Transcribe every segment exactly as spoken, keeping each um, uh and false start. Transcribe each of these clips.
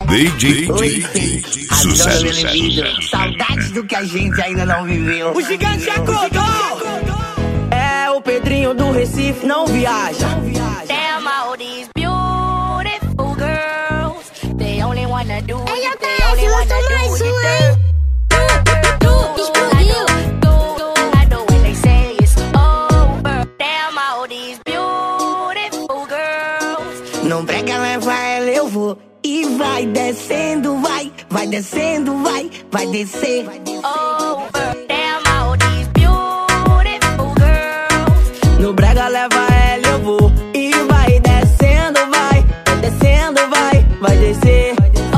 D J, Oi, sucesso. Saudades do que a gente ainda não viveu. O gigante acordou. É o Pedrinho do Recife, não viaja. Damn, all these beautiful girls, they only wanna do it, they only wanna do it. Explodiu. I know when they say it's over. Damn, all these beautiful girls. Não prega, leva ela, eu vou. E vai descendo, vai, vai descendo, vai, vai descer. Over. Damn, all these beautiful girls. No brega leva ela, eu vou. E vai descendo, vai, vai descendo, vai, vai descer.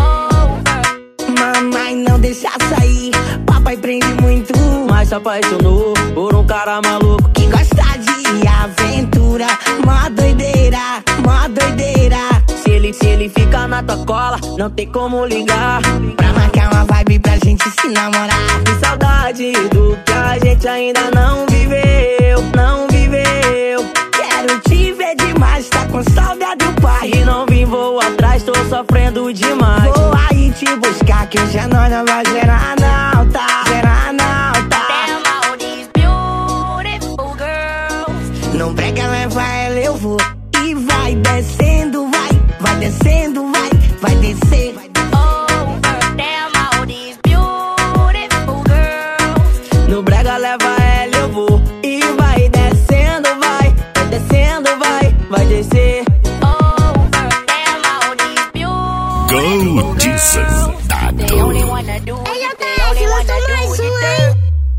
Over. Mamãe não deixa sair, papai prende muito. Mas se apaixonou por um cara maluco Que gosta de aventura, mó doideira, mó doideira. Se ele, se ele fica na tua cola, não tem como ligar. Pra marcar uma vibe pra gente se namorar. Que saudade do que a gente ainda não viveu, não viveu. Quero te ver demais, tá com saudade do pai. E não vim, vou atrás, tô sofrendo demais. Vou aí te buscar que hoje a nós não vai gerar não, tá? Gerar não, tá? Damn, all these beautiful girls. Não prega, leva ela, eu vou. E vai descendo, vai, vai descendo, vai, vai descer. Over. Damn, all these beautiful girls. No brega leva ela, eu vou. E vai descendo, vai, vai descendo, vai, vai descer. Over. Damn, all these beautiful Go, girls. Jason. They only wanna do it, Ela they tá, only ela wanna tá do mais it. um, hein?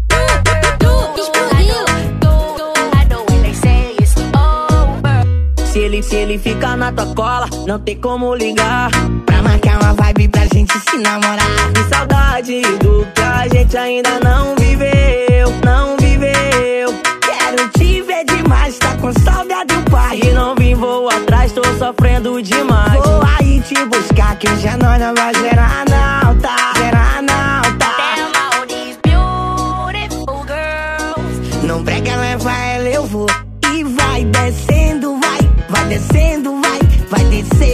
Explodiu. I know when they say it's over. Se ele, se ele fica na tua cola, não tem como ligar. Pra marcar uma vibe pra gente se namorar. Que saudade do que a gente ainda não viveu, não viveu. Quero te ver demais, tá com saudade do pai. E não vim, vou atrás, tô sofrendo demais. Vou aí te buscar que hoje a nós não vai gerar não, tá? Gerar não, tá? Damn, all these beautiful girls. Não prega, leva ela, eu vou. E vai descendo, vai, vai descendo, vai, vai descer.